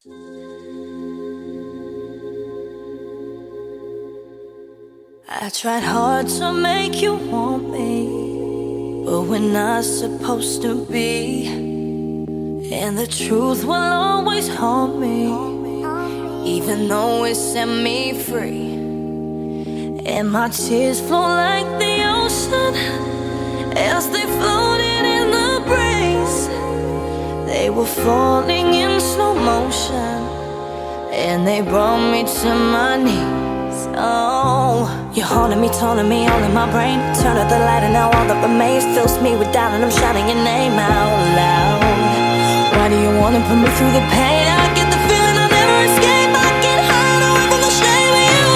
I tried hard to make you want me, but we're not supposed to be. And the truth will always haunt me, even though it set me free. And my tears flow like the ocean as they floated in the breeze. They were falling in slow motion, and they brought me to my knees. Oh, you're haunting me, taunting me, all in my brain. Turn out the light and now all that remains fills me with doubt, and I'm shouting your name out loud. Why do you wanna put me through the pain? I get the feeling I'll never escape. I can hide away from the shame of you.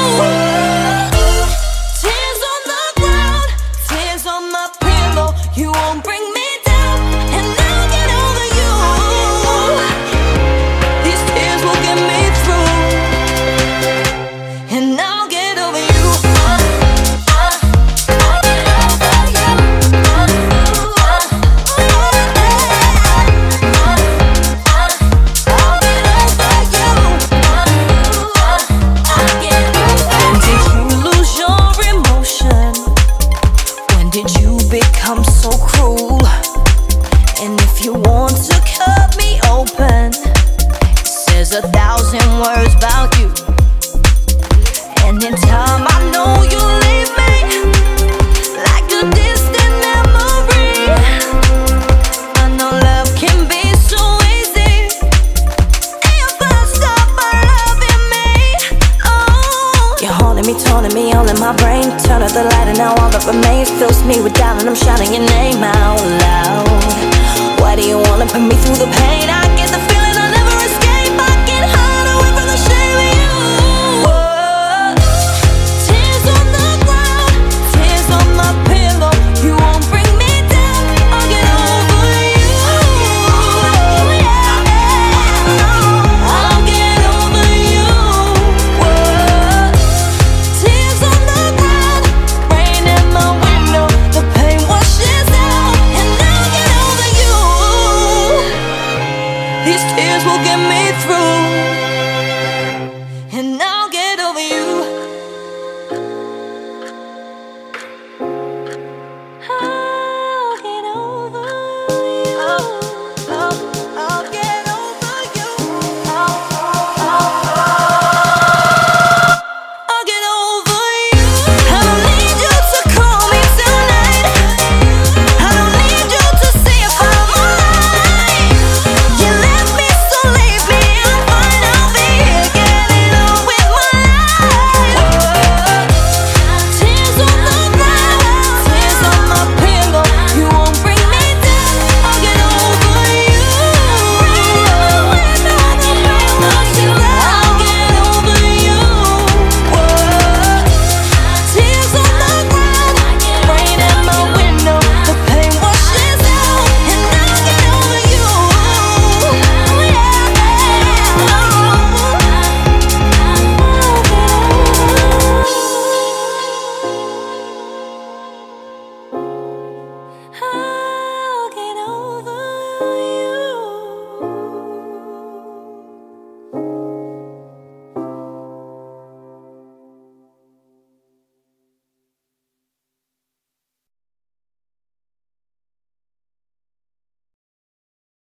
Tears on the ground, tears on my pillow. You won't bring me down, and I'll get over you. These tears will get me through, and I'll get over you. Become so cruel, and if you want to cut me open, it says 1,000 words about you. And in time I know you'll leave me like a distant memory. I know love can be so easy if I stop by loving me. Oh, you're haunting me, taunting me, all in my brain. Turn out the light and now all that remains fills me with doubt, and I'm shouting your name out loud. Why do you wanna put me through the pain? I get the feeling I'll never escape. I can hide away from the shame of you. Whoa. Tears on the ground, tears on my pillow. You won't bring me down, I'll get over you. I'll get over you. Whoa. Tears on the ground, rain in my window. The pain washes out, and I'll get over you. These tears will get me through.